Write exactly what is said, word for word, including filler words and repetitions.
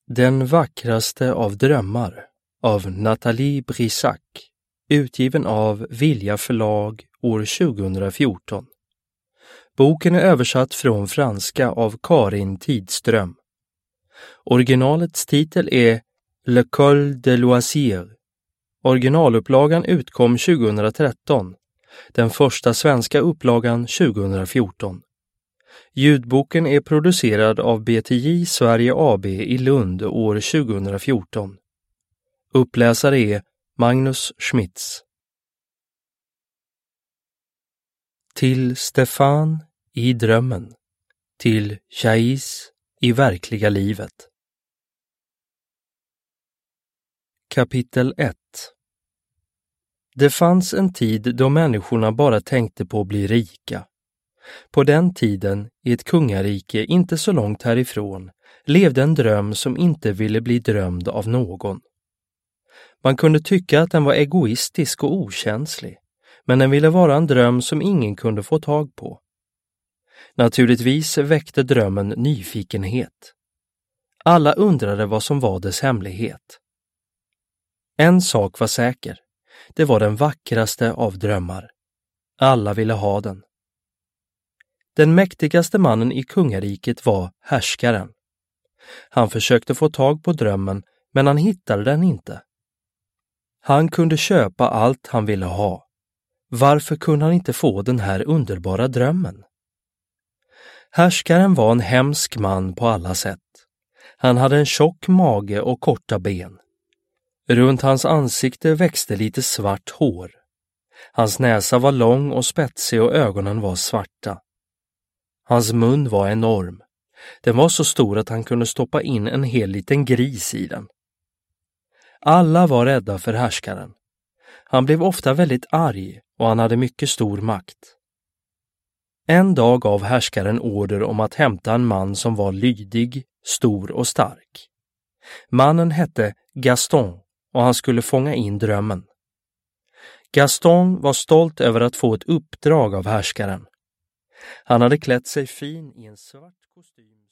Den vackraste av drömmar av Nathalie Brissac, utgiven av Vilja förlag år tjugohundrafjorton. Boken är översatt från franska av Karin Tidström. Originalets titel är L'École de Loisirs. Originalupplagan utkom tjugohundratretton, den första svenska upplagan tjugohundrafjorton. Ljudboken är producerad av B T J Sverige A B i Lund år tjugohundrafjorton. Uppläsare är Magnus Schmitz. Till Stefan i drömmen, till Chais i verkliga livet. Kapitel ett. Det fanns en tid då människorna bara tänkte på att bli rika. På den tiden, i ett kungarike inte så långt härifrån, levde en dröm som inte ville bli drömd av någon. Man kunde tycka att den var egoistisk och okänslig, men den ville vara en dröm som ingen kunde få tag på. Naturligtvis väckte drömmen nyfikenhet. Alla undrade vad som var dess hemlighet. En sak var säker, det var den vackraste av drömmar. Alla ville ha den. Den mäktigaste mannen i kungariket var härskaren. Han försökte få tag på drömmen, men han hittade den inte. Han kunde köpa allt han ville ha. Varför kunde han inte få den här underbara drömmen? Härskaren var en hemsk man på alla sätt. Han hade en tjock mage och korta ben. Runt hans ansikte växte lite svart hår. Hans näsa var lång och spetsig och ögonen var svarta. Hans mun var enorm. Den var så stor att han kunde stoppa in en hel liten gris i den. Alla var rädda för härskaren. Han blev ofta väldigt arg och han hade mycket stor makt. En dag gav härskaren order om att hämta en man som var lydig, stor och stark. Mannen hette Gaston och han skulle fånga in drömmen. Gaston var stolt över att få ett uppdrag av härskaren. Han hade klätt sig fin i en svart kostym.